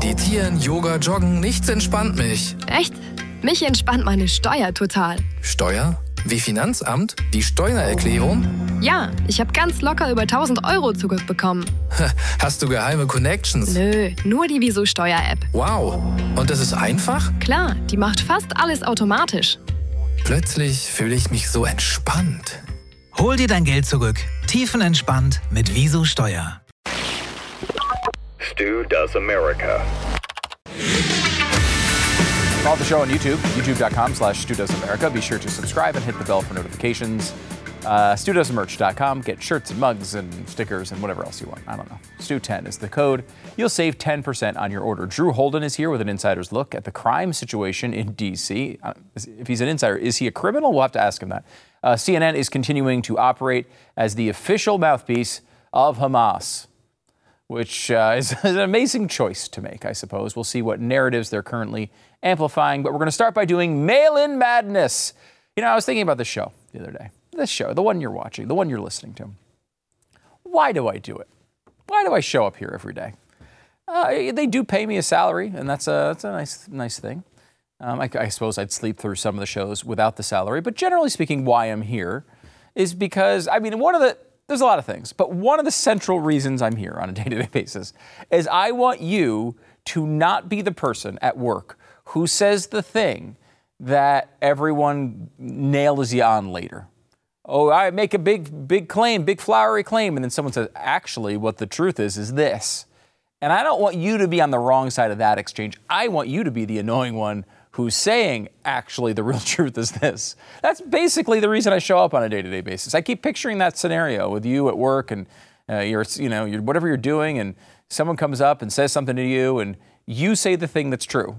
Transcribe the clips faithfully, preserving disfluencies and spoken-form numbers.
Meditieren, Yoga, Joggen, nichts entspannt mich. Echt? Mich entspannt meine Steuer total. Steuer? Wie Finanzamt? Die Steuererklärung? Ja, ich habe ganz locker über tausend Euro zurückbekommen. Hast du geheime Connections? Nö, nur die Wieso Steuer-App. Wow. Und das ist einfach? Klar, die macht fast alles automatisch. Plötzlich fühle ich mich so entspannt. Hol dir dein Geld zurück. Tiefenentspannt mit Wieso Steuer. Stu Does America. Follow the show on YouTube, youtube.com slash Stu Does America. Be sure to subscribe and hit the bell for notifications. Uh, Stu Does Merch dot com. Get shirts and mugs and stickers and whatever else you want. I don't know. Stu ten is the code. You'll save ten percent on your order. Drew Holden is here with an insider's look at the crime situation in D C. Uh, if he's an insider, is he a criminal? We'll have to ask him that. Uh, C N N is continuing to operate as the official mouthpiece of Hamas, which uh, is an amazing choice to make, I suppose. We'll see what narratives they're currently amplifying, but we're going to start by doing Mail-In Madness. You know, I was thinking about this show the other day. This show, the one you're watching, the one you're listening to. Why do I do it? Why do I show up here every day? Uh, they do pay me a salary, and that's a, that's a nice, nice thing. Um, I, I suppose I'd sleep through some of the shows without the salary, but generally speaking, why I'm here is because, I mean, one of the, there's a lot of things, but one of the central reasons I'm here on a day-to-day basis is I want you to not be the person at work who says the thing that everyone nails you on later. Oh, I make a big, big claim, big flowery claim, and then someone says, actually, what the truth is, is this. And I don't want you to be on the wrong side of that exchange. I want you to be the annoying one who's saying, actually, the real truth is this. That's basically the reason I show up on a day-to-day basis. I keep picturing that scenario with you at work and uh, you're, you know, you're, whatever you're doing, and someone comes up and says something to you, and you say the thing that's true.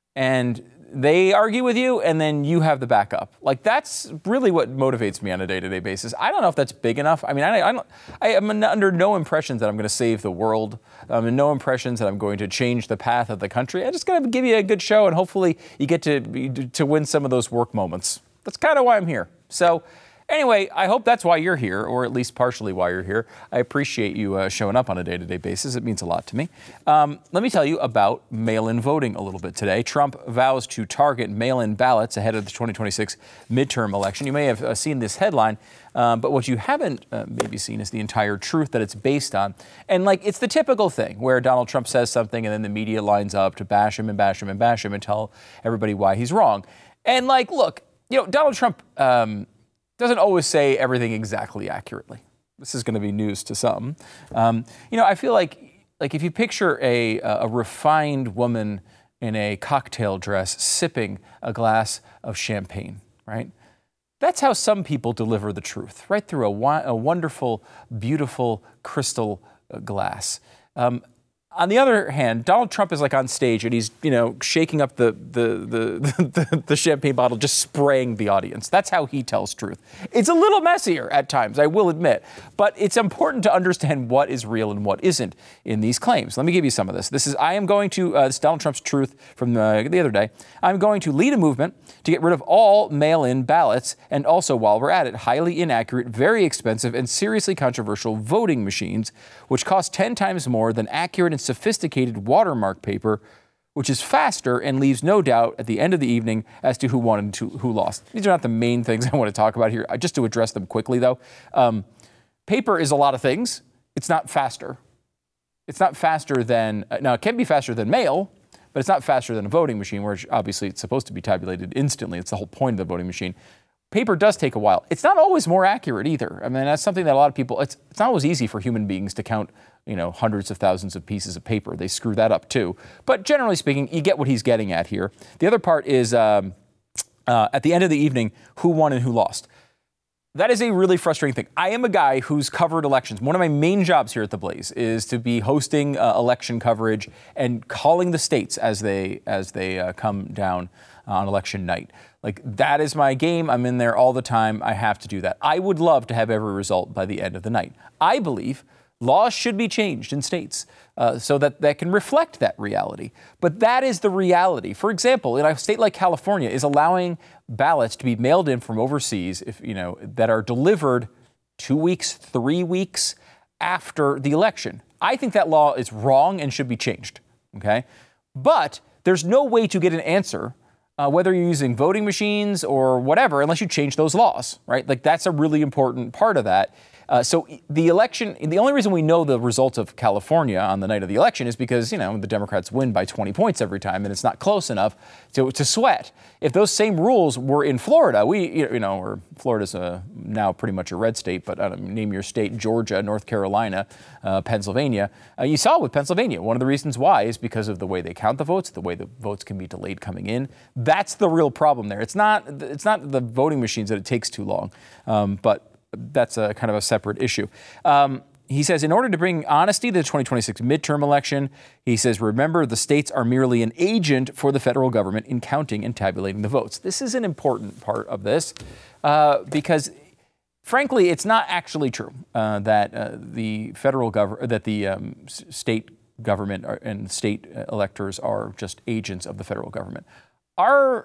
And they argue with you, and then you have the backup. Like, that's really what motivates me on a day-to-day basis. I don't know if that's big enough. I mean, I, I, don't, I am under no impressions that I'm going to save the world. I'm in no impressions that I'm going to change the path of the country. I'm just going to give you a good show, and hopefully you get to, to win some of those work moments. That's kind of why I'm here. So anyway, I hope that's why you're here, or at least partially why you're here. I appreciate you uh, showing up on a day-to-day basis. It means a lot to me. Um, let me tell you about mail-in voting a little bit today. Trump vows to target mail-in ballots ahead of the twenty twenty-six midterm election. You may have uh, seen this headline, um, but what you haven't uh, maybe seen is the entire truth that it's based on. And like, it's the typical thing where Donald Trump says something and then the media lines up to bash him and bash him and bash him and tell everybody why he's wrong. And like, look, you know, Donald Trump um, doesn't always say everything exactly accurately. This is going to be news to some. Um, you know, I feel like, like if you picture a, a refined woman in a cocktail dress sipping a glass of champagne, right? That's how some people deliver the truth, right through a, wi- a wonderful, beautiful crystal uh, glass. Um, On the other hand, Donald Trump is like on stage and he's, you know, shaking up the the, the the the champagne bottle, just spraying the audience. That's how he tells truth. It's a little messier at times, I will admit, but it's important to understand what is real and what isn't in these claims. Let me give you some of this. This is, I am going to, uh, this is Donald Trump's truth from the, the other day. I'm going to lead a movement to get rid of all mail-in ballots and also, while we're at it, highly inaccurate, very expensive, and seriously controversial voting machines, which cost ten times more than accurate and sophisticated watermark paper, which is faster and leaves no doubt at the end of the evening as to who won and to who lost. These are not the main things I want to talk about here. Just to address them quickly, though. Um, paper is a lot of things. It's not faster. It's not faster than, uh, now it can be faster than mail, but it's not faster than a voting machine, where obviously it's supposed to be tabulated instantly. It's the whole point of the voting machine. Paper does take a while. It's not always more accurate either. I mean, that's something that a lot of people, it's, it's not always easy for human beings to count, you know, hundreds of thousands of pieces of paper. They screw that up too. But generally speaking, you get what he's getting at here. The other part is, um, uh, at the end of the evening, who won and who lost. That is a really frustrating thing. I am a guy who's covered elections. One of my main jobs here at The Blaze is to be hosting uh, election coverage and calling the states as they as they uh, come down on election night. Like, that is my game. I'm in there all the time. I have to do that. I would love to have every result by the end of the night. I believe laws should be changed in states uh, so that that can reflect that reality. But that is the reality. For example, in a state like California is allowing ballots to be mailed in from overseas, if you know, that are delivered two weeks, three weeks after the election. I think that law is wrong and should be changed. Okay. But there's no way to get an answer, uh, whether you're using voting machines or whatever, unless you change those laws, right? Like that's a really important part of that. Uh, so the election, the only reason we know the results of California on the night of the election is because, you know, the Democrats win by twenty points every time and it's not close enough to, to sweat. If those same rules were in Florida, we, you know, or Florida's a, now pretty much a red state, but I don't know, name your state, Georgia, North Carolina, uh, Pennsylvania. Uh, you saw with Pennsylvania, one of the reasons why is because of the way they count the votes, the way the votes can be delayed coming in. That's the real problem there. It's not, it's not the voting machines that it takes too long, um, but that's a kind of a separate issue. Um, he says, in order to bring honesty to the twenty twenty-six midterm election, he says, remember, the states are merely an agent for the federal government in counting and tabulating the votes. This is an important part of this uh, because, frankly, it's not actually true uh, that uh, the federal government, that the um, s- state government are, and state electors are just agents of the federal government. Our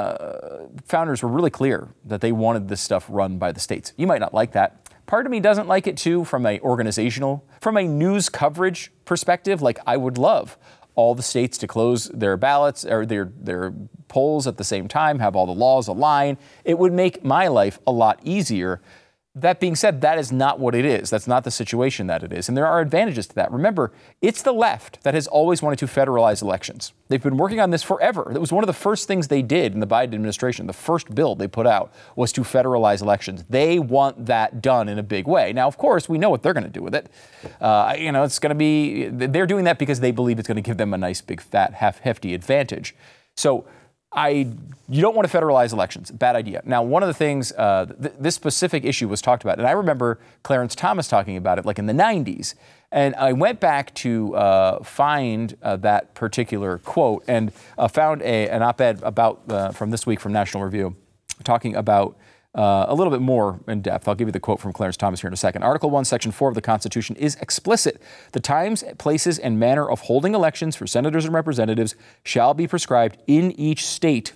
uh, founders were really clear that they wanted this stuff run by the states. You might not like that. Part of me doesn't like it too from a organizational, from a news coverage perspective. Like I would love all the states to close their ballots or their, their polls at the same time, have all the laws align. It would make my life a lot easier. That being said, that is not what it is. That's not the situation that it is. And there are advantages to that. Remember, it's the left that has always wanted to federalize elections. They've been working on this forever. It was one of the first things they did in the Biden administration. The first bill they put out was to federalize elections. They want that done in a big way. Now, of course, we know what they're going to do with it. Uh, you know, it's going to be, they're doing that because they believe it's going to give them a nice, big, fat, half hefty advantage. So I, you don't want to federalize elections. Bad idea. Now, one of the things, uh, th- this specific issue was talked about, and I remember Clarence Thomas talking about it like in the nineties. And I went back to uh, find uh, that particular quote and uh, found a, an op-ed about uh, from this week from National Review talking about Uh, a little bit more in depth. I'll give you the quote from Clarence Thomas here in a second. Article one, Section four of the Constitution is explicit. The times, places, and manner of holding elections for senators and representatives shall be prescribed in each state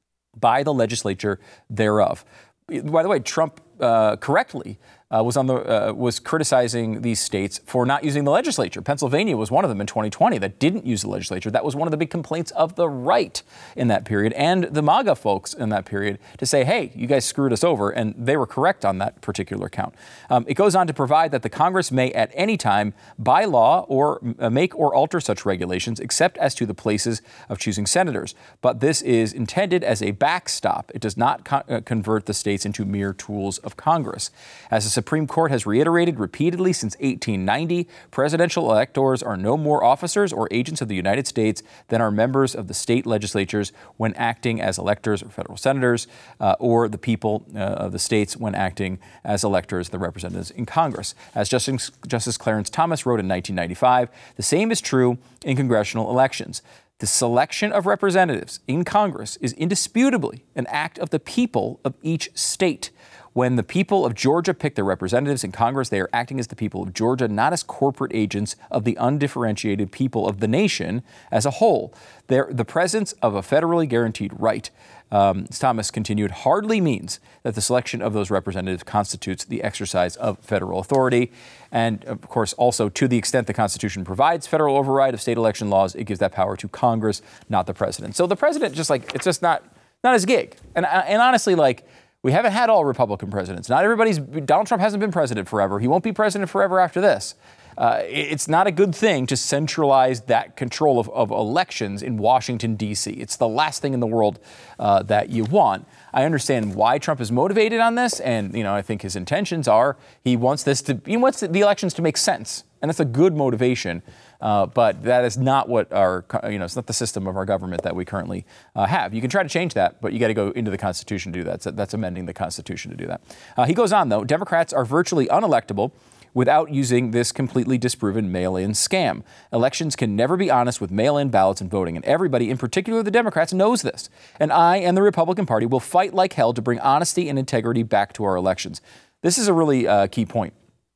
by the legislature thereof. By the way, Trump uh, correctly uh, was on the uh, was criticizing these states for not using the legislature. Pennsylvania was one of them in twenty twenty that didn't use the legislature. That was one of the big complaints of the right in that period and the MAGA folks in that period to say, hey, you guys screwed us over, and they were correct on that particular count. Um, it goes on to provide that the Congress may at any time by law or uh, make or alter such regulations except as to the places of choosing senators. But this is intended as a backstop. It does not co- uh, convert the states into mere tools of Congress. As the Supreme Court has reiterated repeatedly since eighteen ninety, presidential electors are no more officers or agents of the United States than are members of the state legislatures when acting as electors or federal senators, uh, or the people uh, of the states when acting as electors, the representatives in Congress. As Justice, Justice Clarence Thomas wrote in nineteen ninety-five, the same is true in congressional elections. The selection of representatives in Congress is indisputably an act of the people of each state. When the people of Georgia pick their representatives in Congress, they are acting as the people of Georgia, not as corporate agents of the undifferentiated people of the nation as a whole. They're the presence of a federally guaranteed right, um, Thomas continued, hardly means that the selection of those representatives constitutes the exercise of federal authority. And, of course, also to the extent the Constitution provides federal override of state election laws, it gives that power to Congress, not the president. So the president just like, it's just not, not his gig. And, and honestly, like, we haven't had all Republican presidents. Not everybody's, Donald Trump hasn't been president forever. He won't be president forever after this. Uh, it's not a good thing to centralize that control of, of elections in Washington, D C. It's the last thing in the world uh, that you want. I understand why Trump is motivated on this, and you know I think his intentions are he wants this to he wants the elections to make sense, and that's a good motivation. Uh, but that is not what our you know it's not the system of our government that we currently uh, have. You can try to change that, but you got to go into the Constitution to do that. So that's amending the Constitution to do that. Uh, he goes on though. Democrats are virtually unelectable without using this completely disproven mail-in scam. Elections can never be honest with mail-in ballots and voting, and everybody, in particular the Democrats, knows this. And I and the Republican Party will fight like hell to bring honesty and integrity back to our elections. This is a really uh, key point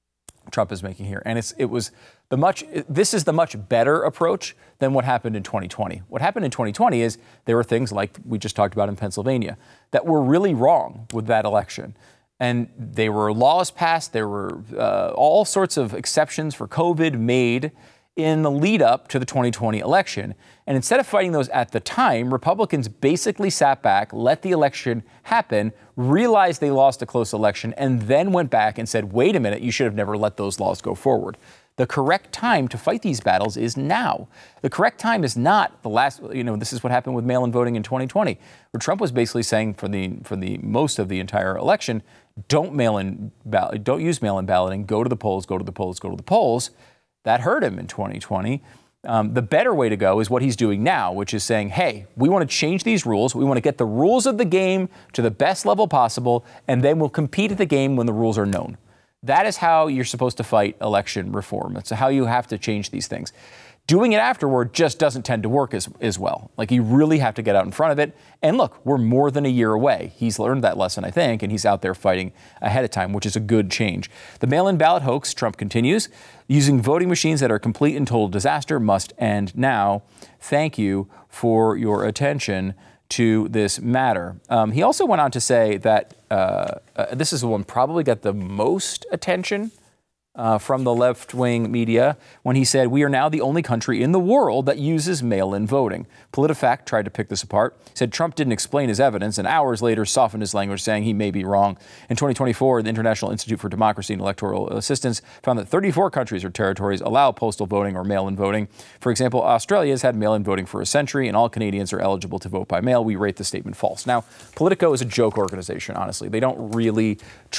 Trump is making here, and it's it was the much this is the much better approach than what happened in twenty twenty. What happened in twenty twenty is there were things like we just talked about in Pennsylvania that were really wrong with that election. And there were laws passed. There were uh, all sorts of exceptions for COVID made in the lead up to the twenty twenty election. And instead of fighting those at the time, Republicans basically sat back, let the election happen, realized they lost a close election, and then went back and said, wait a minute, you should have never let those laws go forward. The correct time to fight these battles is now. The correct time is not the last, you know, this is what happened with mail-in voting in twenty twenty, where Trump was basically saying for the for the most of the entire election, don't mail in ballot, don't use mail-in balloting, go to the polls, go to the polls, go to the polls. That hurt him in twenty twenty. Um, the better way to go is what he's doing now, which is saying, hey, we want to change these rules. We want to get the rules of the game to the best level possible, and then we'll compete at the game when the rules are known. That is how you're supposed to fight election reform. It's how you have to change these things. Doing it afterward just doesn't tend to work as, as well. Like, you really have to get out in front of it. And look, we're more than a year away. He's learned that lesson, I think, and he's out there fighting ahead of time, which is a good change. The mail-in ballot hoax, Trump continues. Using voting machines that are complete and total disaster must end now. Thank you for your attention to this matter. Um, he also went on to say that uh, uh, this is the one probably got the most attention Uh, from the left-wing media when he said, we are now the only country in the world that uses mail-in voting. PolitiFact tried to pick this apart, said Trump didn't explain his evidence, and hours later softened his language, saying he may be wrong. In twenty twenty-four, the International Institute for Democracy and Electoral Assistance found that thirty-four countries or territories allow postal voting or mail-in voting. For example, Australia has had mail-in voting for a century, and all Canadians are eligible to vote by mail. We rate the statement false. Now, Politico is a joke organization, honestly. They don't really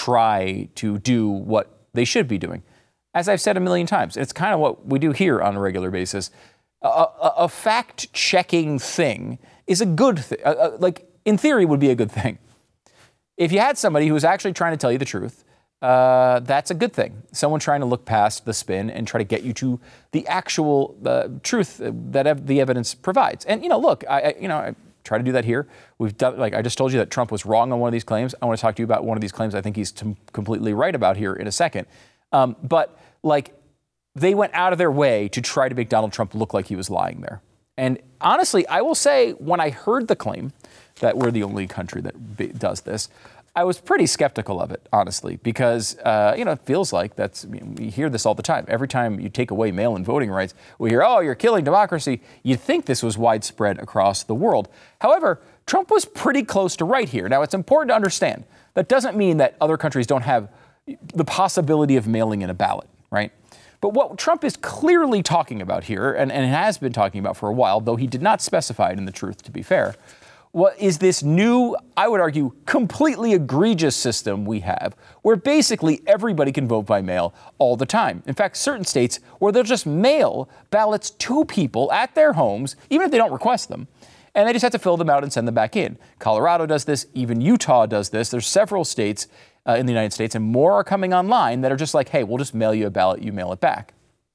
try to do what they should be doing. As I've said a million times, it's kind of what we do here on a regular basis. A, a, a fact-checking thing is a good thing. Uh, uh, like, in theory, would be a good thing. If you had somebody who was actually trying to tell you the truth, uh, that's a good thing. Someone trying to look past the spin and try to get you to the actual uh, truth that ev- the evidence provides. And, you know, look, I, I you know, I try to do that here. We've done, like I just told you that Trump was wrong on one of these claims. I want to talk to you about one of these claims I think he's t- completely right about here in a second. Um, but, like, they went out of their way to try to make Donald Trump look like he was lying there. And honestly, I will say, when I heard the claim that we're the only country that b- does this, I was pretty skeptical of it, honestly, because, uh, you know, it feels like that's, I mean, we hear this all the time. Every time you take away mail-in voting rights, we hear, oh, you're killing democracy. You'd think this was widespread across the world. However, Trump was pretty close to right here. Now, it's important to understand that doesn't mean that other countries don't have the possibility of mailing in a ballot, right? But what Trump is clearly talking about here, and, and has been talking about for a while, though he did not specify it in the truth, to be fair, what is this new, I would argue, completely egregious system we have, where basically everybody can vote by mail all the time. In fact, certain states where they'll just mail ballots to people at their homes, even if they don't request them, and they just have to fill them out and send them back in. Colorado does this, even Utah does this. There's several states Uh, in the United States, and more are coming online that are just like, hey, we'll just mail you a ballot, you mail it back.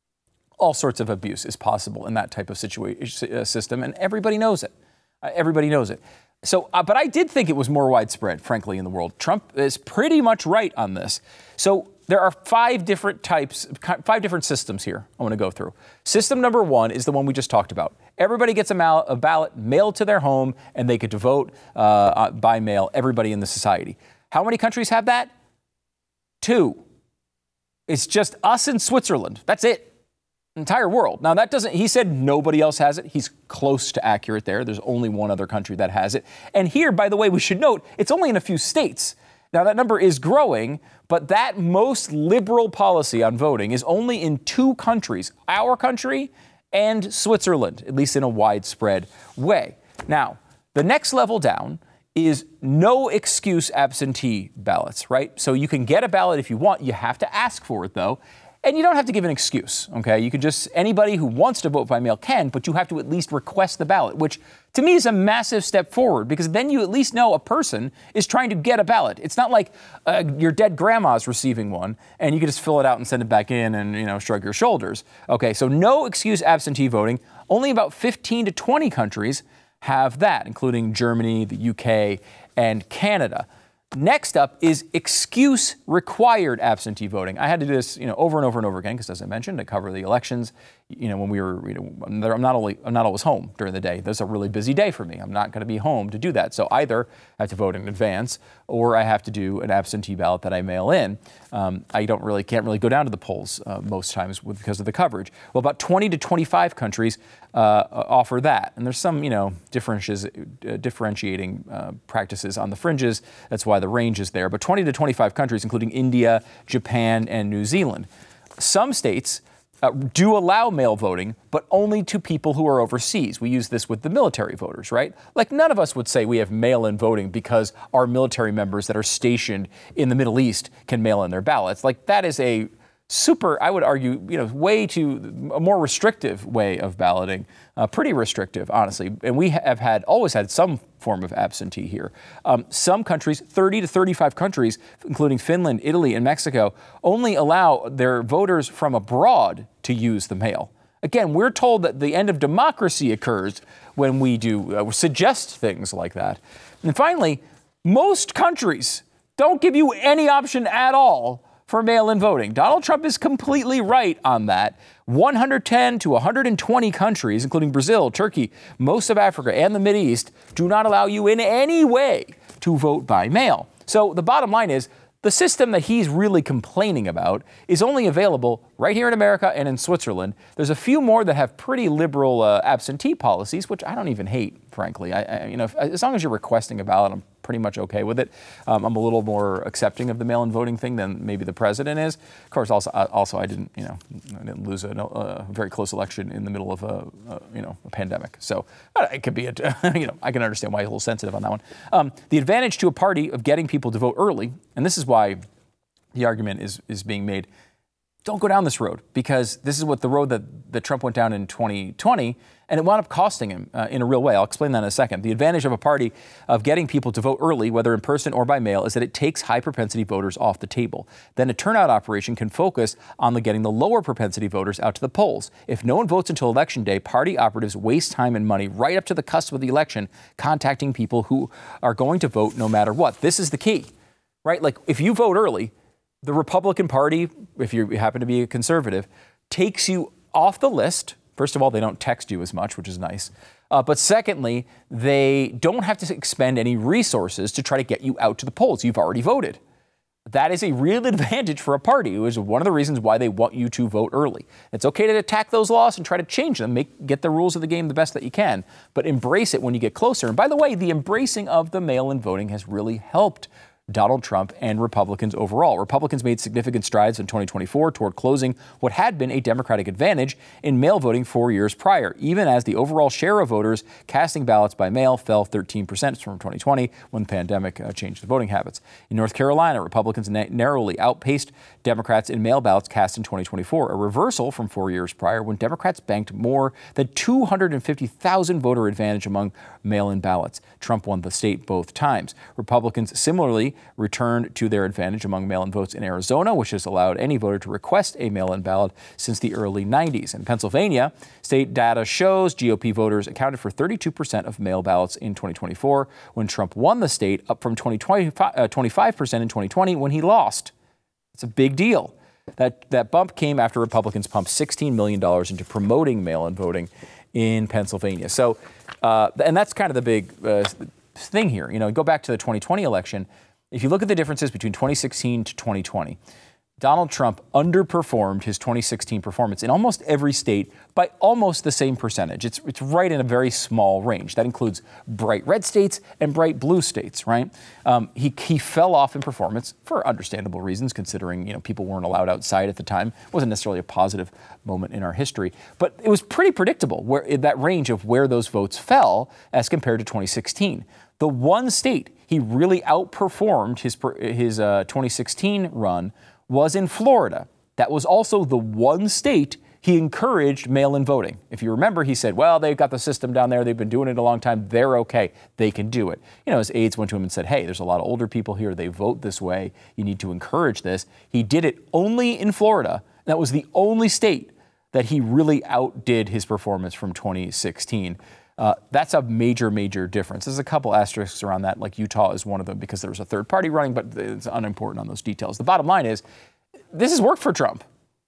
All sorts of abuse is possible in that type of situation uh, system, and everybody knows it. Uh, everybody knows it. So, uh, but I did think it was more widespread, frankly, in the world. Trump is pretty much right on this. So there are five different types, five different systems here I want to go through. System number one is the one we just talked about. Everybody gets a, mal- a ballot mailed to their home, and they get to vote uh, by mail, everybody in the society. How many countries have that? Two. It's just us and Switzerland. That's it. Entire world. Now, that doesn't, he said nobody else has it. He's close to accurate there. There's only one other country that has it. And here, by the way, we should note, it's only in a few states. Now, that number is growing, but that most liberal policy on voting is only in two countries, our country and Switzerland, at least in a widespread way. Now, the next level down is no excuse absentee ballots, right? So you can get a ballot if you want. You have to ask for it, though. And you don't have to give an excuse, okay? You can just, anybody who wants to vote by mail can, but you have to at least request the ballot, which to me is a massive step forward, because then you at least know a person is trying to get a ballot. It's not like uh, your dead grandma's receiving one, and you can just fill it out and send it back in and, you know, shrug your shoulders. Okay, so no excuse absentee voting. Only about fifteen to twenty countries have that, including Germany, the U K, and Canada. Next up is excuse required absentee voting. I had to do this, you know, over and over and over again, because as I mentioned, I cover the elections you know, when we were, you know, I'm not only I'm not always home during the day. There's a really busy day for me. I'm not going to be home to do that. So either I have to vote in advance, or I have to do an absentee ballot that I mail in. Um, I don't really can't really go down to the polls uh, most times with, because of the coverage. Well, about twenty to twenty-five countries uh, offer that, and there's some, you know, differences, uh, differentiating uh, practices on the fringes. That's why the range is there. But twenty to twenty-five countries, including India, Japan, and New Zealand. Some states Uh, do allow mail voting, but only to people who are overseas. We use this with the military voters, right? Like, none of us would say we have mail-in voting because our military members that are stationed in the Middle East can mail in their ballots. Like, that is a super, I would argue, you know, way too, a more restrictive way of balloting. Uh, pretty restrictive, honestly. And we have had, always had some form of absentee here. Um, some countries, thirty to thirty-five countries, including Finland, Italy, and Mexico, only allow their voters from abroad to use the mail. Again, we're told that the end of democracy occurs when we do uh, suggest things like that. And finally, most countries don't give you any option at all for mail-in voting. Donald Trump is completely right on that. one hundred ten to one hundred twenty countries, including Brazil, Turkey, most of Africa, and the Mideast, do not allow you in any way to vote by mail. So the bottom line is, the system that he's really complaining about is only available right here in America and in Switzerland. There's a few more that have pretty liberal uh, absentee policies, which I don't even hate, frankly. I, I, you know, if, as long as you're requesting a ballot, I'm pretty much okay with it. Um, I'm a little more accepting of the mail-in voting thing than maybe the president is. Of course, also, also I didn't, you know, I didn't lose a, a very close election in the middle of a, a you know, a pandemic. So uh, it could be, a, you know, I can understand why he's a little sensitive on that one. Um, the advantage to a party of getting people to vote early, and this is why the argument is is being made. Don't go down this road, because this is what the road that, that Trump went down in twenty twenty, and it wound up costing him uh, in a real way. I'll explain that in a second. The advantage of a party of getting people to vote early, whether in person or by mail, is that it takes high propensity voters off the table. Then a turnout operation can focus on the getting the lower propensity voters out to the polls. If no one votes until Election Day, party operatives waste time and money right up to the cusp of the election, contacting people who are going to vote no matter what. This is the key, right? Like, if you vote early, the Republican Party, if you happen to be a conservative, takes you off the list. First of all, they don't text you as much, which is nice. Uh, but secondly, they don't have to expend any resources to try to get you out to the polls. You've already voted. That is a real advantage for a party. It is one of the reasons why they want you to vote early. It's okay to attack those laws and try to change them, make, get the rules of the game the best that you can, but embrace it when you get closer. And by the way, the embracing of the mail-in voting has really helped Donald Trump and Republicans overall. Republicans made significant strides in twenty twenty-four toward closing what had been a Democratic advantage in mail voting four years prior, even as the overall share of voters casting ballots by mail fell thirteen percent from twenty twenty when the pandemic uh, changed the voting habits. In North Carolina, Republicans na- narrowly outpaced Democrats in mail ballots cast in twenty twenty-four, a reversal from four years prior when Democrats banked more than two hundred fifty thousand voter advantage among mail-in ballots. Trump won the state both times. Republicans similarly returned to their advantage among mail-in votes in Arizona, which has allowed any voter to request a mail-in ballot since the early nineties. In Pennsylvania, state data shows G O P voters accounted for thirty-two percent of mail ballots in twenty twenty-four when Trump won the state, up from twenty-five percent in twenty twenty when he lost. It's a big deal. That, that bump came after Republicans pumped sixteen million dollars into promoting mail-in voting in Pennsylvania. So, uh, and that's kind of the big uh, thing here. You know, go back to the twenty twenty election. If you look at the differences between twenty sixteen to twenty twenty, Donald Trump underperformed his twenty sixteen performance in almost every state by almost the same percentage. It's, it's right in a very small range. That includes bright red states and bright blue states, right? Um, he, he fell off in performance for understandable reasons, considering, you know, people weren't allowed outside at the time. It wasn't necessarily a positive moment in our history, but it was pretty predictable where that range of where those votes fell as compared to twenty sixteen. The one state he really outperformed his, his uh, twenty sixteen run was in Florida. That was also the one state he encouraged mail-in voting. If you remember, he said, well, they've got the system down there. They've been doing it a long time. They're okay. They can do it. You know, his aides went to him and said, hey, there's a lot of older people here. They vote this way. You need to encourage this. He did it only in Florida. That was the only state that he really outdid his performance from twenty sixteen. Uh, that's a major, major difference. There's a couple asterisks around that, like Utah is one of them because there was a third party running, but it's unimportant on those details. The bottom line is, this has worked for Trump.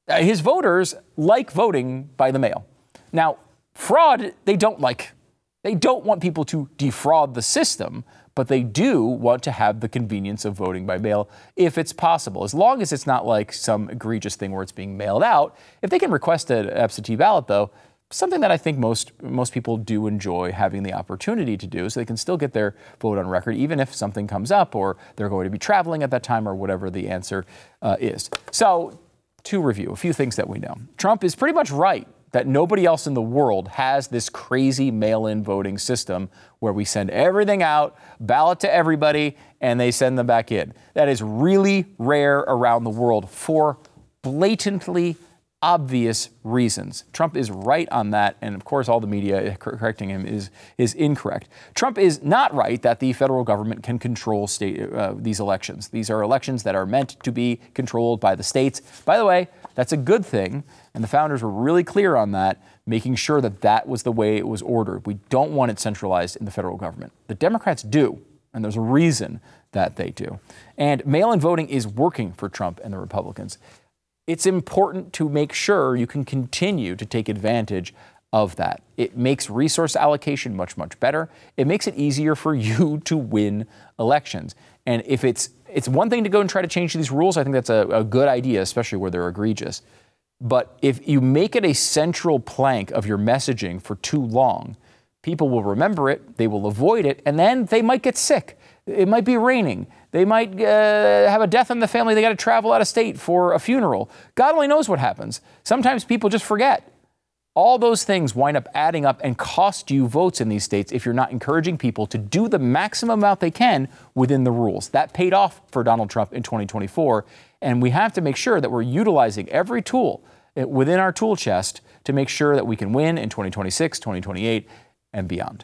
Uh, his voters like voting by the mail. Now, fraud, they don't like. They don't want people to defraud the system, but they do want to have the convenience of voting by mail if it's possible, as long as it's not like some egregious thing where it's being mailed out. If they can request an absentee ballot, though, something that I think most most people do enjoy having the opportunity to do, so they can still get their vote on record, even if something comes up or they're going to be traveling at that time or whatever the answer uh, is. So, to review, a few things that we know. Trump is pretty much right that nobody else in the world has this crazy mail-in voting system where we send everything out, ballot to everybody, and they send them back in. That is really rare around the world for blatantly obvious reasons. Trump is right on that, and of course all the media correcting him is is incorrect. Trump is not right that the federal government can control state uh, these elections. These are elections that are meant to be controlled by the states. By the way, that's a good thing, and the founders were really clear on that, making sure that that was the way it was ordered. We don't want it centralized in the federal government. The Democrats do, and there's a reason that they do. And mail-in voting is working for Trump and the Republicans. It's important to make sure you can continue to take advantage of that. It makes resource allocation much, much better. It makes it easier for you to win elections. And if it's it's one thing to go and try to change these rules, I think that's a, a good idea, especially where they're egregious. But if you make it a central plank of your messaging for too long, people will remember it, they will avoid it, and then they might get sick. It might be raining. They might uh, have a death in the family. They got to travel out of state for a funeral. God only knows what happens. Sometimes people just forget. All those things wind up adding up and cost you votes in these states if you're not encouraging people to do the maximum amount they can within the rules. That paid off for Donald Trump in twenty twenty-four, and we have to make sure that we're utilizing every tool within our tool chest to make sure that we can win in twenty twenty-six, twenty twenty-eight, and beyond.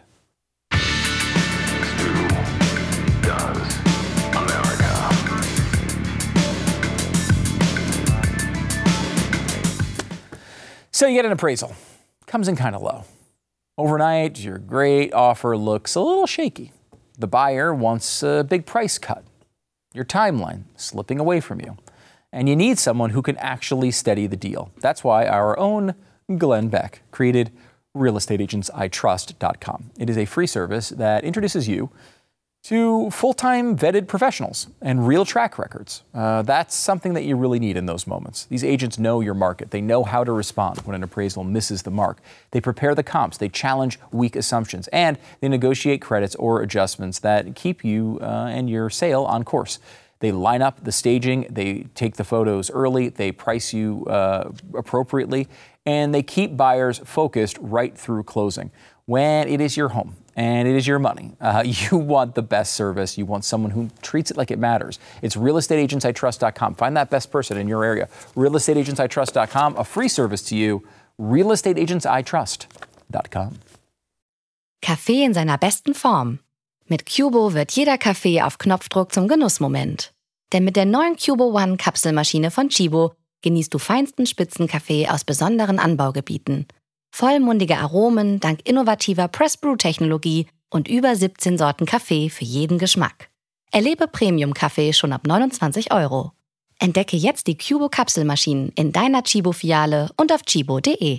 So you get an appraisal. Comes in kind of low. Overnight, your great offer looks a little shaky. The buyer wants a big price cut. Your timeline slipping away from you. And you need someone who can actually steady the deal. That's why our own Glenn Beck created real estate agents I trust dot com. It is a free service that introduces you to full-time vetted professionals and real track records. Uh, that's something that you really need in those moments. These agents know your market. They know how to respond when an appraisal misses the mark. They prepare the comps. They challenge weak assumptions. And they negotiate credits or adjustments that keep you uh, and your sale on course. They line up the staging. They take the photos early. They price you uh, appropriately. And they keep buyers focused right through closing. When it is your home and it is your money, uh, you want the best service. You want someone who treats it like it matters. It's real estate agents I trust dot com. Find that best person in your area. real estate agents I trust dot com, a free service to you. real estate agents I trust dot com. Kaffee in seiner besten Form. Mit Cubo wird jeder Kaffee auf Knopfdruck zum Genussmoment. Denn mit der neuen Cubo One Kapselmaschine von Chibo genießt du feinsten Spitzenkaffee aus besonderen Anbaugebieten. Vollmundige Aromen dank innovativer Press-Brew-Technologie und über siebzehn Sorten Kaffee für jeden Geschmack. Erlebe Premium-Kaffee schon ab neunundzwanzig Euro. Entdecke jetzt die Cubo-Kapselmaschinen in deiner Chibo-Filiale und auf chibo punkt de.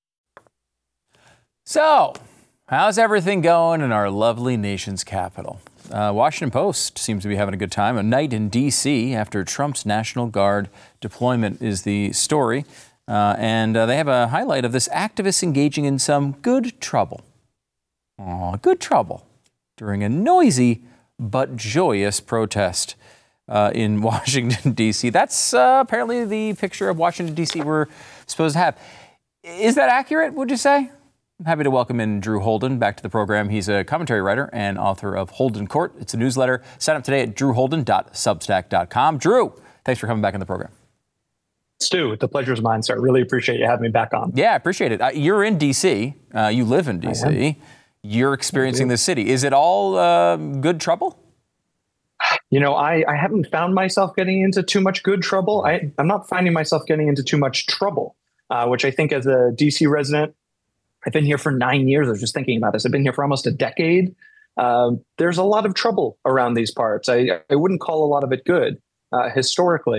So, how's everything going in our lovely nation's capital? Uh, Washington Post seems to be having a good time. A night in D C after Trump's National Guard deployment is the story. Uh, and uh, they have a highlight of this activist engaging in some good trouble. Aw, good trouble during a noisy but joyous protest uh, in Washington, D C. That's uh, apparently the picture of Washington, D C we're supposed to have. Is that accurate, would you say? I'm happy to welcome in Drew Holden back to the program. He's a commentary writer and author of Holden Court. It's a newsletter. Sign up today at drew holden dot substack dot com. Drew, thanks for coming back in the program. Stu, the pleasure is mine, sir. Really appreciate you having me back on. Yeah, I appreciate it. Uh, you're in D C. Uh, you live in D C. You're experiencing this city. Is it all uh, good trouble? You know, I, I haven't found myself getting into too much good trouble. I, I'm not finding myself getting into too much trouble, uh, which I think as a D C resident, I've been here for nine years. I was just thinking about this. I've been here for almost a decade. Uh, there's a lot of trouble around these parts. I, I wouldn't call a lot of it good uh, historically.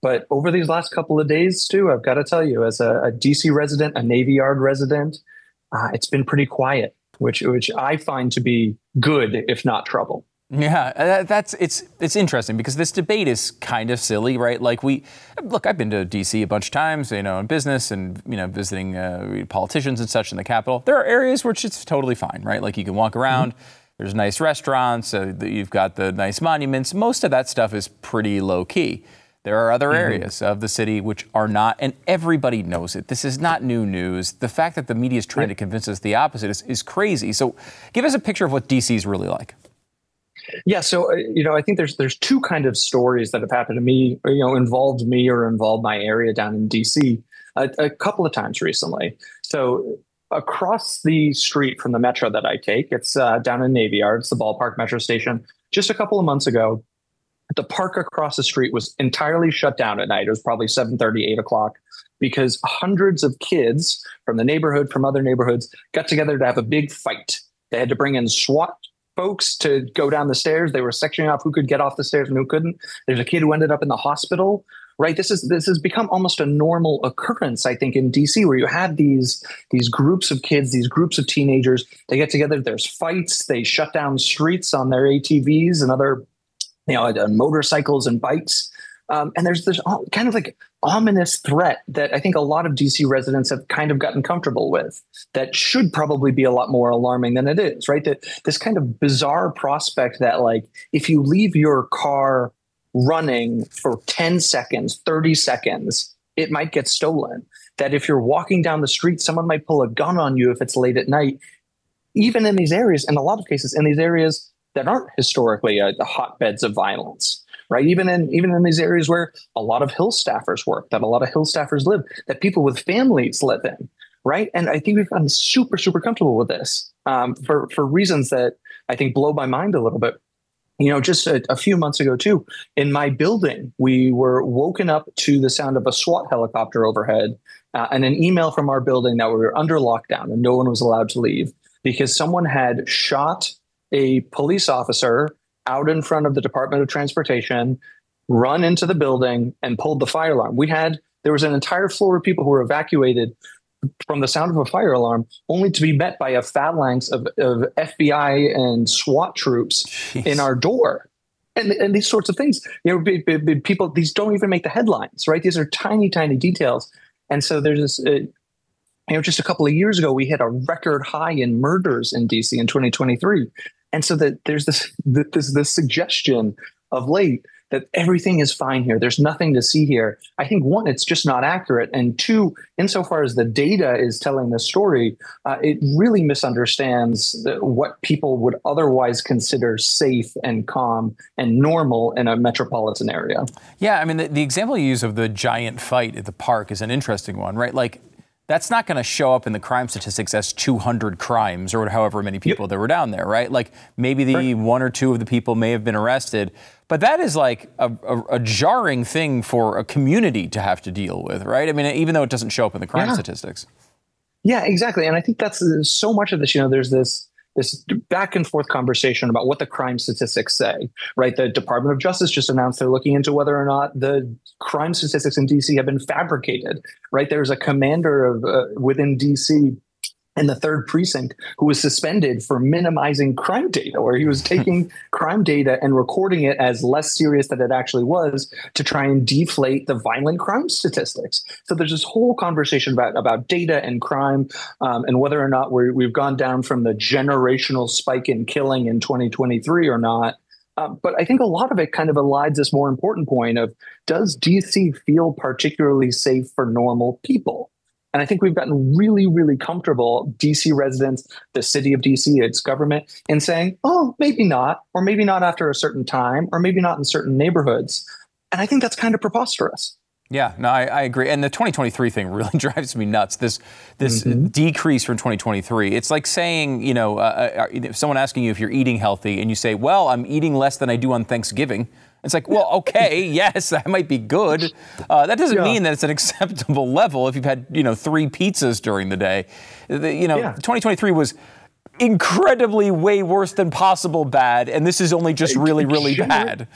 But over these last couple of days, Stu, I've got to tell you, as a, a D C resident, a Navy Yard resident, uh, it's been pretty quiet, which which I find to be good, if not trouble. Yeah, that's it's it's interesting because this debate is kind of silly, right? Like we look, I've been to D C a bunch of times, you know, in business and, you know, visiting uh, politicians and such in the Capitol. There are areas which it's totally fine, right? Like you can walk around. Mm-hmm. There's nice restaurants. Uh, you've got the nice monuments. Most of that stuff is pretty low key. There are other areas mm-hmm. of the city which are not, and everybody knows it. This is not new news. The fact that the media is trying to convince us the opposite is, is crazy. So give us a picture of what D C is really like. Yeah, so, uh, you know, I think there's there's two kind of stories that have happened to me, or, you know, involved me or involved my area down in D C a, a couple of times recently. So across the street from the metro that I take, it's uh, down in Navy Yard, it's the Ballpark Metro Station. Just a couple of months ago, the park across the street was entirely shut down at night. It was probably seven thirty, eight o'clock, because hundreds of kids from the neighborhood, from other neighborhoods, got together to have a big fight. They had to bring in SWAT folks to go down the stairs. They were sectioning off who could get off the stairs and who couldn't. There's a kid who ended up in the hospital, right? This is this has become almost a normal occurrence, I think, in D C, where you have these, these groups of kids, these groups of teenagers. They get together, there's fights, they shut down streets on their A T Vs and other, you know, uh, motorcycles and bikes. Um, and there's this kind of like ominous threat that I think a lot of D C residents have kind of gotten comfortable with that should probably be a lot more alarming than it is, right? That this kind of bizarre prospect that, like, if you leave your car running for ten seconds, thirty seconds, it might get stolen. That if you're walking down the street, someone might pull a gun on you if it's late at night. Even in these areas, in a lot of cases, in these areas that aren't historically uh, the hotbeds of violence. Right, even in even in these areas where a lot of Hill staffers work, that a lot of Hill staffers live, that people with families live in, right? And I think we've gotten super, super comfortable with this um, for for reasons that I think blow my mind a little bit. You know, just a, a few months ago too, in my building, we were woken up to the sound of a SWAT helicopter overhead uh, and an email from our building that we were under lockdown and no one was allowed to leave because someone had shot a police officer out in front of the Department of Transportation, run into the building and pulled the fire alarm. We had, there was an entire floor of people who were evacuated from the sound of a fire alarm, only to be met by a phalanx of, of F B I and SWAT troops Jeez. In our door. And, and these sorts of things, you know, be, be, be people, these don't even make the headlines, right? These are tiny, tiny details. And so there's this, uh, you know, just a couple of years ago, we hit a record high in murders in D C in twenty twenty-three. And so that there's this, this this suggestion of late that everything is fine here. There's nothing to see here. I think, one, it's just not accurate. And two, insofar as the data is telling the story, uh, it really misunderstands the, what people would otherwise consider safe and calm and normal in a metropolitan area. Yeah, I mean, the, the example you use of the giant fight at the park is an interesting one, right? Like, that's not going to show up in the crime statistics as two hundred crimes or however many people yep. that were down there, right? Like maybe the right. one or two of the people may have been arrested, but that is like a, a, a jarring thing for a community to have to deal with, right? I mean, even though it doesn't show up in the crime yeah. statistics. Yeah, exactly. And I think that's uh, so much of this, you know, there's this this back and forth conversation about what the crime statistics say, right? The Department of Justice just announced they're looking into whether or not the crime statistics in D C have been fabricated, right? There's a commander of uh, within D C in the third precinct who was suspended for minimizing crime data, where he was taking crime data and recording it as less serious than it actually was to try and deflate the violent crime statistics. So there's this whole conversation about, about data and crime um, and whether or not we're, we've gone down from the generational spike in killing in twenty twenty-three or not. Uh, but I think a lot of it kind of elides this more important point of, does D C feel particularly safe for normal people? And I think we've gotten really, really comfortable, D C residents, the city of D C, its government, in saying, oh, maybe not, or maybe not after a certain time, or maybe not in certain neighborhoods. And I think that's kind of preposterous. Yeah, no, I, I agree. And the twenty twenty-three thing really drives me nuts. This this mm-hmm. decrease from twenty twenty-three. It's like saying, you know, uh, if someone asking you if you're eating healthy and you say, well, I'm eating less than I do on Thanksgiving. It's like, well, okay, yes, that might be good. Uh, that doesn't yeah. mean that it's an acceptable level if you've had, you know, three pizzas during the day. The, you know, yeah. twenty twenty-three was incredibly way worse than possible bad, and this is only just really, really bad.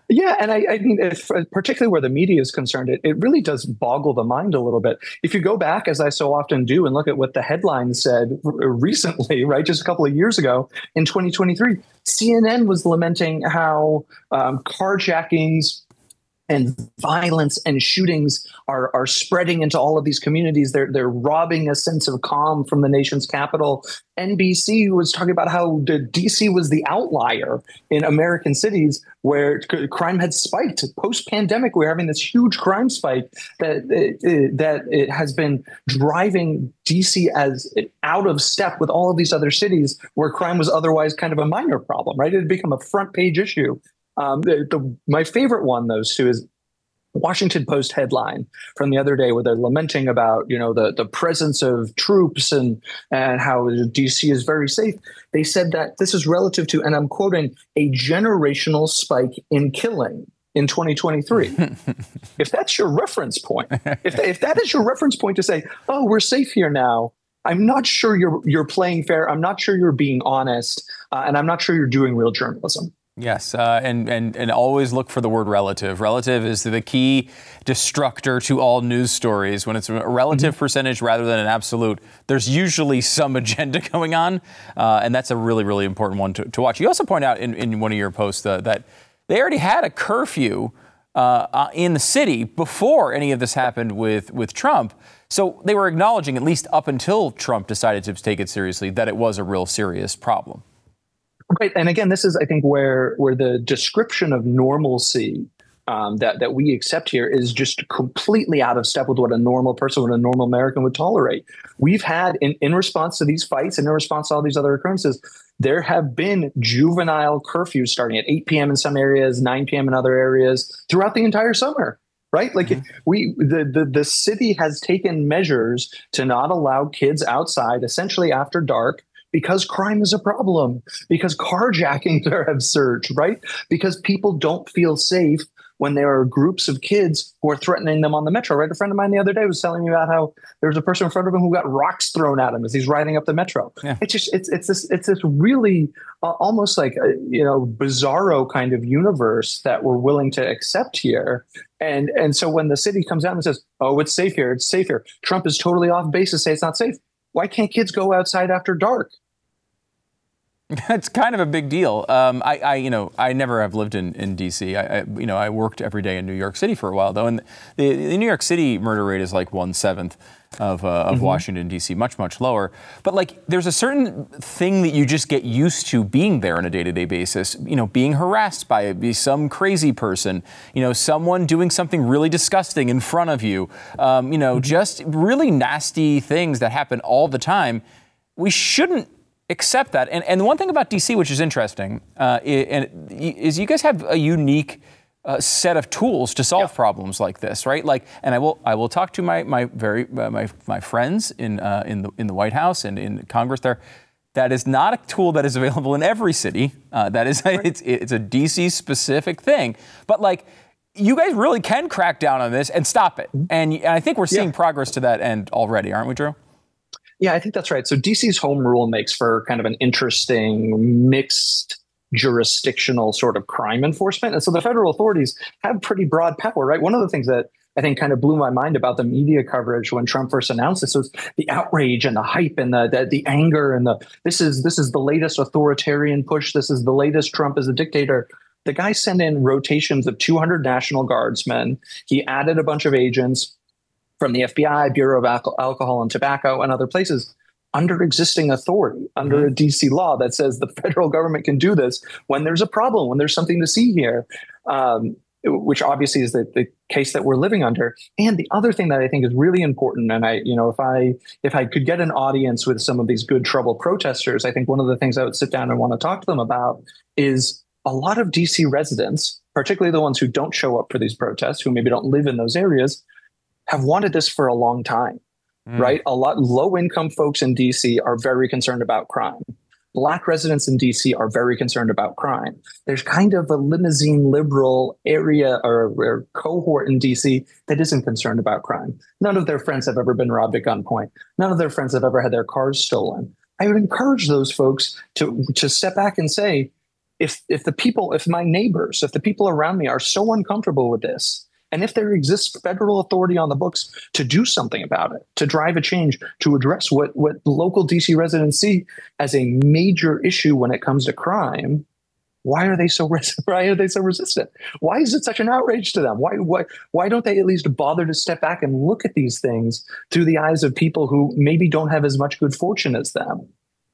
Yeah, and I, I mean, if, particularly where the media is concerned, it, it really does boggle the mind a little bit. If you go back, as I so often do, and look at what the headlines said recently, right, just a couple of years ago in twenty twenty-three, C N N was lamenting how um, carjackings and violence and shootings are are spreading into all of these communities. They're they're robbing a sense of calm from the nation's capital. N B C was talking about how the D C was the outlier in American cities where crime had spiked. Post-pandemic, we're having this huge crime spike that uh, that it has been driving D C as out of step with all of these other cities where crime was otherwise kind of a minor problem, right? It had become a front page issue. Um, the, the, my favorite one, though, Stu, is Washington Post headline from the other day where they're lamenting about, you know, the, the presence of troops and, and how D C is very safe. They said that this is relative to, and I'm quoting, a generational spike in killing in twenty twenty-three. If that's your reference point, if, if that is your reference point to say, oh, we're safe here now, I'm not sure you're you're playing fair. I'm not sure you're being honest. Uh, and I'm not sure you're doing real journalism. Yes, uh, and, and and always look for the word relative. Relative is the key destructor to all news stories. When it's a relative mm-hmm. percentage rather than an absolute, there's usually some agenda going on, uh, and that's a really, really important one to, to watch. You also point out in, in one of your posts uh, that they already had a curfew uh, uh, in the city before any of this happened with, with Trump. So they were acknowledging, at least up until Trump decided to take it seriously, that it was a real serious problem. Right. And again, this is, I think, where where the description of normalcy um, that, that we accept here is just completely out of step with what a normal person, what a normal American would tolerate. We've had, in, in response to these fights and in response to all these other occurrences, there have been juvenile curfews starting at eight p.m. in some areas, nine p.m. in other areas throughout the entire summer. Right. Like mm-hmm. we the, the the city has taken measures to not allow kids outside essentially after dark, because crime is a problem, because carjackings are have surged, right? Because people don't feel safe when there are groups of kids who are threatening them on the metro, right? A friend of mine the other day was telling me about how there was a person in front of him who got rocks thrown at him as he's riding up the metro. Yeah. It's just, it's it's this it's this really uh, almost like a, you know, bizarro kind of universe that we're willing to accept here. And and so when the city comes out and says, oh, it's safe here, it's safe here, Trump is totally off base to say it's not safe. Why can't kids go outside after dark? It's kind of a big deal. Um, I, I, you know, I never have lived in, in D C. I, I, you know, I worked every day in New York City for a while, though, and the, the New York City murder rate is like one seventh of uh, of mm-hmm. Washington D C, much much lower. But like, there's a certain thing that you just get used to being there on a day-to-day basis. You know, being harassed by be some crazy person. You know, someone doing something really disgusting in front of you. Um, you know, mm-hmm. just really nasty things that happen all the time. We shouldn't accept that. And and the one thing about D C, which is interesting, uh, is, is you guys have a unique uh, set of tools to solve yeah. problems like this, right? Like, and I will I will talk to my my very uh, my my friends in uh, in the in the White House and in Congress there. That is not a tool that is available in every city. Uh, that is right. it's it's a D C specific thing. But like, you guys really can crack down on this and stop it. And, and I think we're seeing yeah. progress to that end already, aren't we, Drew? Yeah, I think that's right. So D C's home rule makes for kind of an interesting mixed jurisdictional sort of crime enforcement. And so the federal authorities have pretty broad power, right? One of the things that I think kind of blew my mind about the media coverage when Trump first announced this was the outrage and the hype and the, the the anger and the this is this is the latest authoritarian push. This is the latest Trump as a dictator. The guy sent in rotations of two hundred National Guardsmen. He added a bunch of agents from the F B I, Bureau of Al- Alcohol and Tobacco, and other places under existing authority, under mm-hmm. a D C law that says the federal government can do this when there's a problem, when there's something to see here, um, which obviously is the, the case that we're living under. And the other thing that I think is really important, and I, you know, if I if I could get an audience with some of these good trouble protesters, I think one of the things I would sit down and want to talk to them about is a lot of D C residents, particularly the ones who don't show up for these protests, who maybe don't live in those areas, have wanted this for a long time, mm. right? A lot low income folks in D C are very concerned about crime. Black residents in D C are very concerned about crime. There's kind of a limousine liberal area or, or cohort in D C that isn't concerned about crime. None of their friends have ever been robbed at gunpoint. None of their friends have ever had their cars stolen. I would encourage those folks to, to step back and say, if if the people, if my neighbors, if the people around me are so uncomfortable with this, and if there exists federal authority on the books to do something about it, to drive a change, to address what, what local D C residents see as a major issue when it comes to crime, why are they so res- why are they so resistant? Why is it such an outrage to them? Why why why don't they at least bother to step back and look at these things through the eyes of people who maybe don't have as much good fortune as them?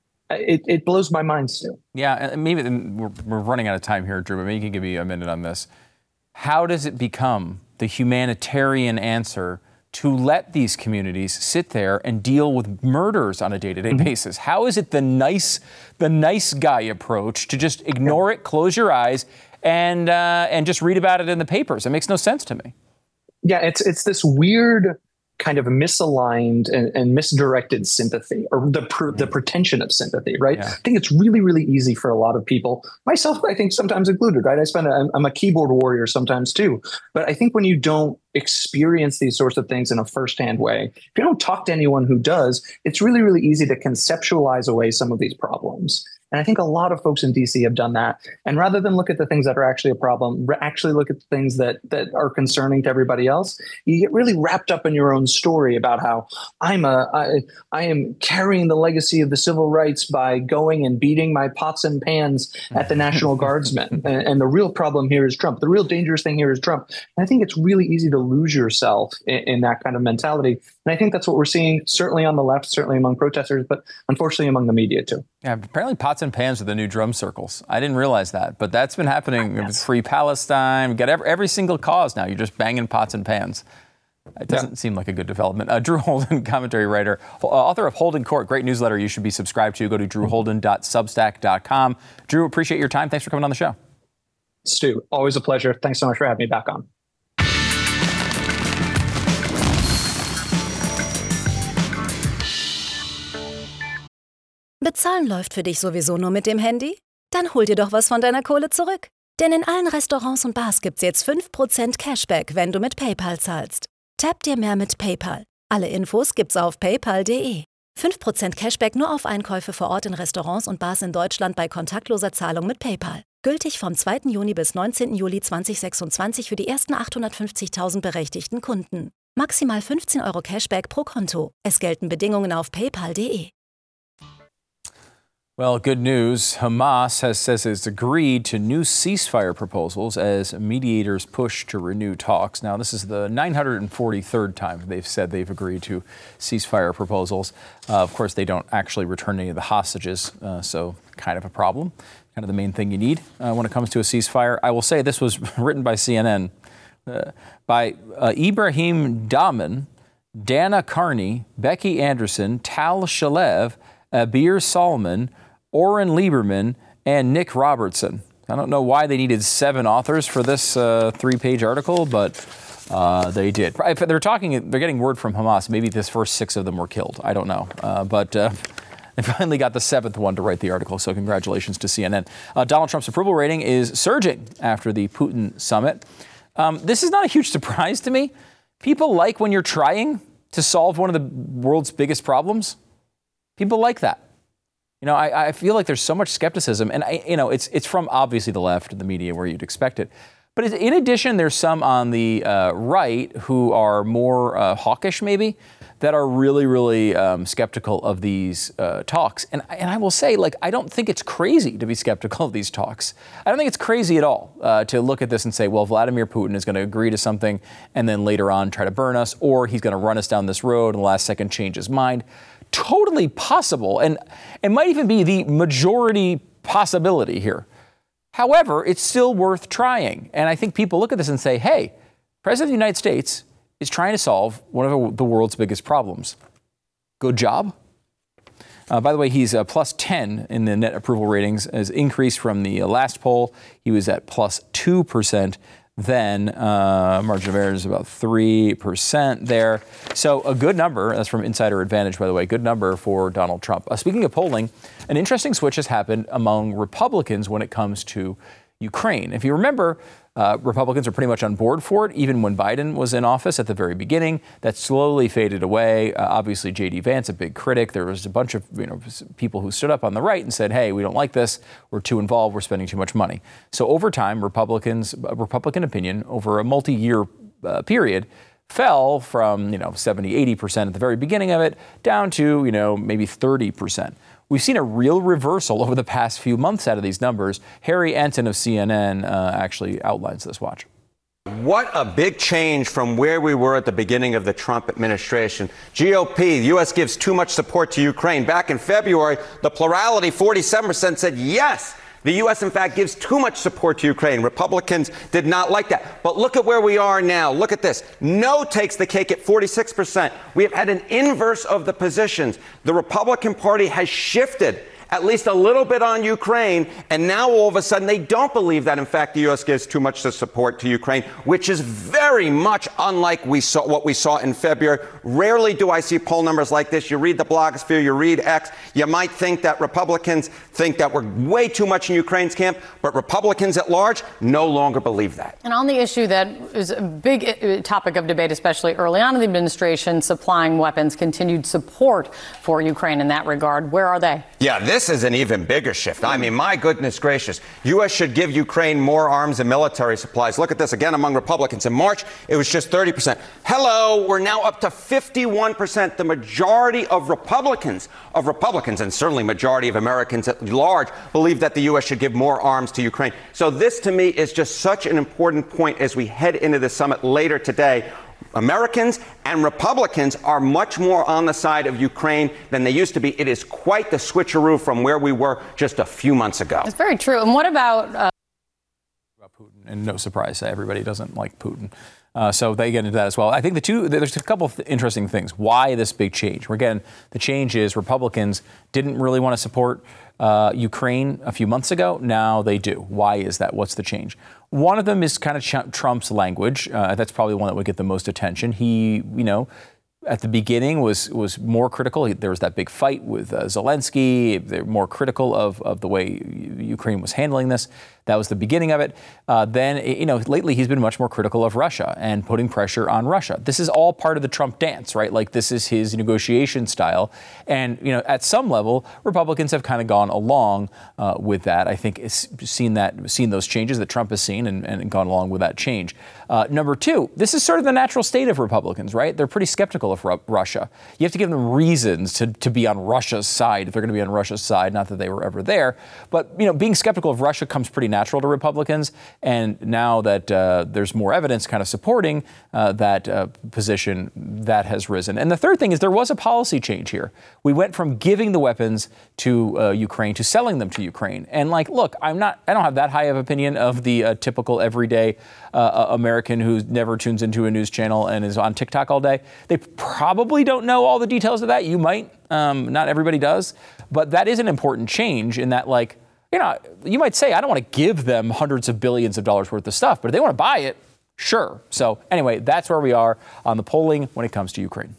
It, it blows my mind still. Yeah, and maybe we're, we're running out of time here, Drew, but maybe you can give me a minute on this. How does it become the humanitarian answer to let these communities sit there and deal with murders on a day-to-day mm-hmm. basis? How is it the nice, the nice guy approach to just ignore it, close your eyes, and uh, and just read about it in the papers? It makes no sense to me. Yeah, it's it's this weird kind of misaligned and, and misdirected sympathy, or the pr- the pretension of sympathy, right? Yeah. I think it's really, really easy for a lot of people, myself, I think sometimes included, right? I spend, a, I'm a keyboard warrior sometimes too. But I think when you don't experience these sorts of things in a firsthand way, if you don't talk to anyone who does, it's really, really easy to conceptualize away some of these problems. And I think a lot of folks in D C have done that. And rather than look at the things that are actually a problem, actually look at the things that that are concerning to everybody else, you get really wrapped up in your own story about how I'm a I, I am carrying the legacy of the civil rights by going and beating my pots and pans at the National Guardsmen. And, and the real problem here is Trump. The real dangerous thing here is Trump. And I think it's really easy to lose yourself in, in that kind of mentality. And I think that's what we're seeing, certainly on the left, certainly among protesters, but unfortunately among the media too. Yeah, apparently pots and pans are the new drum circles. I didn't realize that, but that's been happening. Yes. With Free Palestine, got every, every single cause now. You're just banging pots and pans. It doesn't yeah. seem like a good development. Uh, Drew Holden, commentary writer, uh, author of Holden Court, great newsletter you should be subscribed to. Go to drew holden dot substack dot com. Drew, appreciate your time. Thanks for coming on the show. Stu, always a pleasure. Thanks so much for having me back on. Bezahlen läuft für dich sowieso nur mit dem Handy? Dann hol dir doch was von deiner Kohle zurück. Denn in allen Restaurants und Bars gibt's jetzt fünf Prozent Cashback, wenn du mit PayPal zahlst. Tap dir mehr mit PayPal. Alle Infos gibt's auf paypal punkt de. fünf Prozent Cashback nur auf Einkäufe vor Ort in Restaurants und Bars in Deutschland bei kontaktloser Zahlung mit PayPal. Gültig vom zweiten Juni bis neunzehnten Juli zweitausendsechsundzwanzig für die ersten achthundertfünfzigtausend berechtigten Kunden. Maximal fünfzehn Euro Cashback pro Konto. Es gelten Bedingungen auf paypal punkt de. Well, good news. Hamas has says it's agreed to new ceasefire proposals as mediators push to renew talks. Now, this is the nine hundred forty-third time they've said they've agreed to ceasefire proposals. Uh, of course, they don't actually return any of the hostages, uh, so kind of a problem. Kind of the main thing you need uh, when it comes to a ceasefire. I will say this was written by C N N uh, by uh, Ibrahim Daman, Dana Carney, Becky Anderson, Tal Shalev, Abir Salman, Oren Lieberman, and Nick Robertson. I don't know why they needed seven authors for this uh, three-page article, but uh, they did. If they're talking, they're getting word from Hamas. Maybe this first six of them were killed. I don't know, uh, but uh, they finally got the seventh one to write the article. So congratulations to C N N. Uh, Donald Trump's approval rating is surging after the Putin summit. Um, this is not a huge surprise to me. People like when you're trying to solve one of the world's biggest problems. People like that. You know, I, I feel like there's so much skepticism, and I, you know, it's it's from obviously the left and the media where you'd expect it. But in addition, there's some on the uh, right who are more uh, hawkish, maybe, that are really, really um, skeptical of these uh, talks. And and I will say, like, I don't think it's crazy to be skeptical of these talks. I don't think it's crazy at all uh, to look at this and say, well, Vladimir Putin is going to agree to something and then later on try to burn us, or he's going to run us down this road and the last second change his mind. Totally possible, and it might even be the majority possibility here. However, it's still worth trying. And I think people look at this and say, hey, President of the United States is trying to solve one of the world's biggest problems. Good job. Uh, by the way, he's uh, plus ten in the net approval ratings, has increased from the uh, last poll. He was at plus two percent. Then uh, margin of error is about three percent there. So a good number. That's from Insider Advantage, by the way. Good number for Donald Trump. Uh, speaking of polling, an interesting switch has happened among Republicans when it comes to Ukraine. If you remember, Uh, Republicans are pretty much on board for it, even when Biden was in office at the very beginning. That slowly faded away. Uh, obviously, J D. Vance, a big critic. There was a bunch of you know people who stood up on the right and said, hey, we don't like this. We're too involved. We're spending too much money. So over time, Republicans, Republican opinion over a multi-year uh, period fell from, you know, seventy, eighty percent at the very beginning of it down to, you know, maybe thirty percent. We've seen a real reversal over the past few months out of these numbers. Harry Enton of C N N uh, actually outlines this. Watch. What a big change from where we were at the beginning of the Trump administration. G O P, the U S gives too much support to Ukraine. Back in February, the plurality, forty-seven percent, said yes. The U S, in fact, gives too much support to Ukraine. Republicans did not like that. But look at where we are now. Look at this. No takes the cake at forty-six percent. We have had an inverse of the positions. The Republican Party has shifted at least a little bit on Ukraine, and now all of a sudden they don't believe that, in fact, the U S gives too much to support to Ukraine, which is very much unlike we saw what we saw in February. Rarely do I see poll numbers like this. You read the blogosphere, you read X, you might think that Republicans think that we're way too much in Ukraine's camp, but Republicans at large no longer believe that. And on the issue that is a big topic of debate, especially early on in the administration, supplying weapons, continued support for Ukraine in that regard, where are they? Yeah, this This is an even bigger shift. I mean, my goodness gracious. U S should give Ukraine more arms and military supplies. Look at this again among Republicans. In March, it was just thirty percent. Hello, we're now up to fifty-one percent. The majority of Republicans, of Republicans, and certainly majority of Americans at large, believe that the U S should give more arms to Ukraine. So this, to me, is just such an important point as we head into the summit later today. Americans and Republicans are much more on the side of Ukraine than they used to be. It is quite the switcheroo from where we were just a few months ago. It's very true. And what about... Uh... about Putin? And no surprise, everybody doesn't like Putin. Uh, so they get into that as well. I think the two, there's a couple of th- interesting things. Why this big change? Again, the change is Republicans didn't really want to support uh, Ukraine a few months ago. Now they do. Why is that? What's the change? One of them is kind of Ch- Trump's language. Uh, that's probably one that would get the most attention. He, you know, at the beginning was was more critical. He, there was that big fight with uh, Zelensky. They're more critical of, of the way Ukraine was handling this. That was the beginning of it. Uh, then, you know, lately he's been much more critical of Russia and putting pressure on Russia. This is all part of the Trump dance, right? Like, this is his negotiation style. And, you know, at some level, Republicans have kind of gone along uh, with that. I think it's seen that, seen those changes that Trump has seen and, and gone along with that change. Uh, number two, this is sort of the natural state of Republicans, right? They're pretty skeptical of Ru- Russia. You have to give them reasons to, to be on Russia's side if they're going to be on Russia's side. Not that they were ever there. But, you know, being skeptical of Russia comes pretty natural to Republicans, and now that uh, there's more evidence kind of supporting uh, that uh, position, that has risen. And the third thing is there was a policy change here. We went from giving the weapons to uh, Ukraine to selling them to Ukraine. And like, look, I'm not, I don't have that high of opinion of the uh, typical everyday uh, American who never tunes into a news channel and is on TikTok all day. They probably don't know all the details of that. You might, um, not everybody does, but that is an important change in that, like, you know, you might say, I don't want to give them hundreds of billions of dollars worth of stuff, but if they want to buy it, sure. So anyway, that's where we are on the polling when it comes to Ukraine.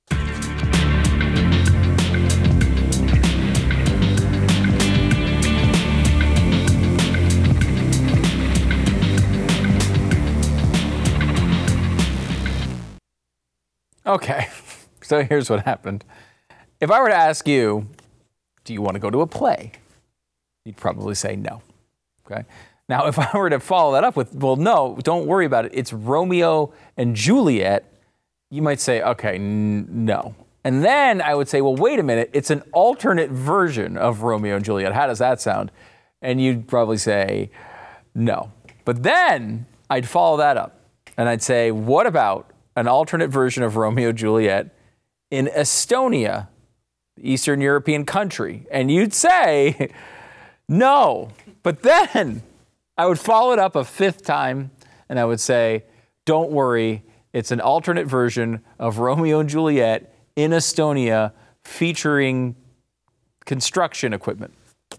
Okay, so here's what happened. If I were to ask you, do you want to go to a play? You'd probably say no. Okay. Now, if I were to follow that up with, well, no, don't worry about it. It's Romeo and Juliet. You might say, okay, n- no. And then I would say, well, wait a minute. It's an alternate version of Romeo and Juliet. How does that sound? And you'd probably say no. But then I'd follow that up and I'd say, what about an alternate version of Romeo and Juliet in Estonia, Eastern European country? And you'd say no. But then I would follow it up a fifth time and I would say, don't worry, it's an alternate version of Romeo and Juliet in Estonia featuring construction equipment.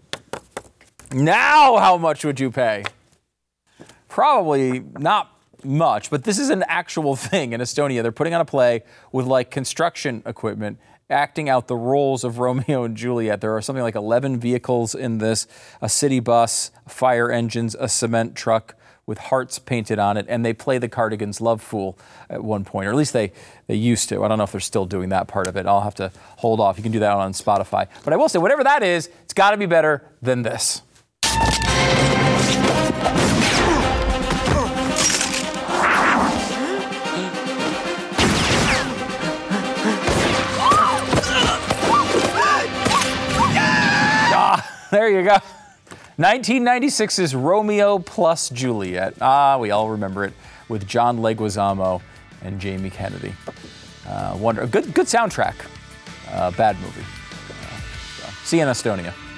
Now, how much would you pay? Probably not much, but this is an actual thing in Estonia. They're putting on a play with like construction equipment, acting out the roles of Romeo and Juliet. There are something like eleven vehicles in this, a city bus, fire engines, a cement truck with hearts painted on it, and they play the Cardigans' Love Fool at one point, or at least they, they used to. I don't know if they're still doing that part of it. I'll have to hold off. You can do that on Spotify. But I will say, whatever that is, it's got to be better than this. Ah, there you go. nineteen ninety-six's Romeo plus Juliet. Ah, we all remember it, with John Leguizamo and Jamie Kennedy. Uh, wonder, good, good soundtrack. Uh, bad movie. Uh, so. See you in Estonia.